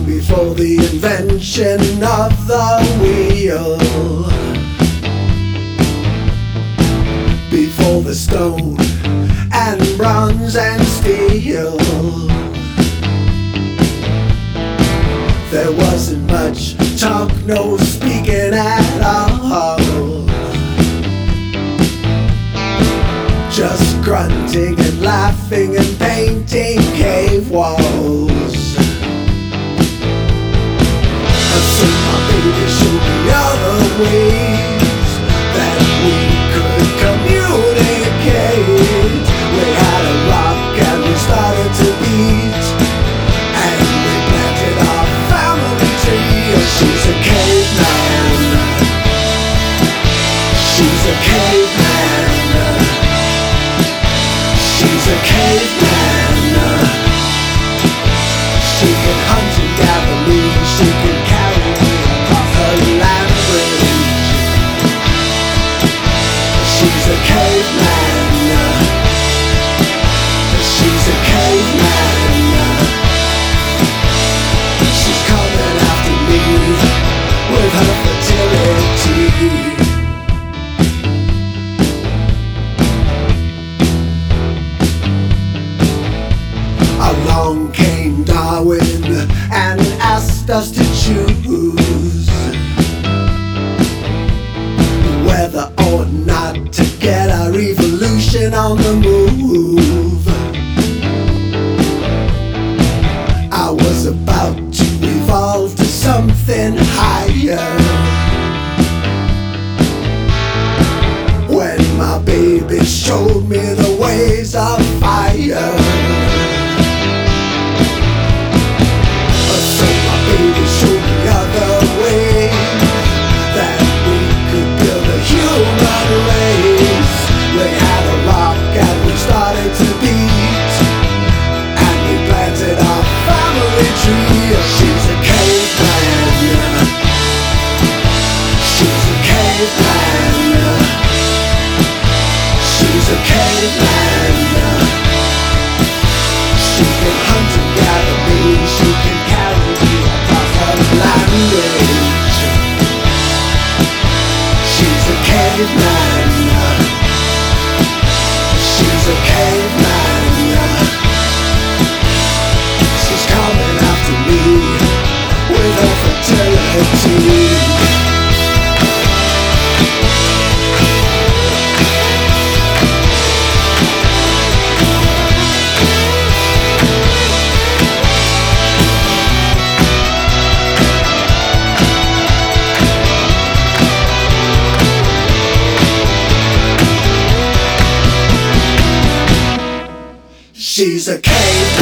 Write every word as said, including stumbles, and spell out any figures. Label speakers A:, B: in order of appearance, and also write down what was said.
A: before the invention of the wheel, before the stone and bronze and steel, there wasn't much talk, no speaking at all, just grunting and laughing and painting cave walls. So my baby showed me other ways that we could communicate. We had a rock and we started to beat, and we planted our family tree. She's a caveman, she's a caveman, she's a caveman. She can hunt and gather leaves, she can carry me across her land bridge. She's a caveman, she's a caveman. She's coming after me with her fertility. Along came Darwin and asked us to choose whether or not to get our evolution on the move. I was about to evolve to something higher when my baby showed me the ways of fire. Baby showed me other ways that we could build a human race. We had a rock and we started to beat, and we planted our family tree. She's a caveman, she's a caveman, she's a caveman. She can hunt and gather me, she can carry me language. She's a caveman, she's a caveman. She's coming after me with her fertility. She's a caveman.